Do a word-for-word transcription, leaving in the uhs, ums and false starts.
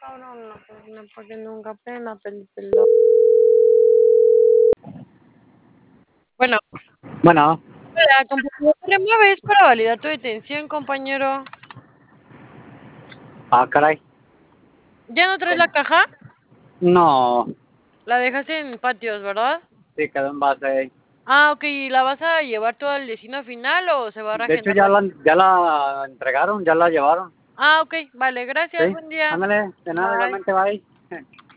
no, no, no, porque nunca pena película. Bueno, Bueno, hola, compañero, ¿me ves para validar tu detención, compañero? ah, caray. ¿Ya no traes la caja? No, La dejaste en patios, ¿verdad? sí quedó en base ahí. Ah, ok, ¿y la vas a llevar todo al destino final o se va a De hecho, reagendar ya la la, cita? ya la entregaron, ya la llevaron. Ah, ok, vale, gracias, Sí, buen día. ándale, de nada, Bye. igualmente, bye.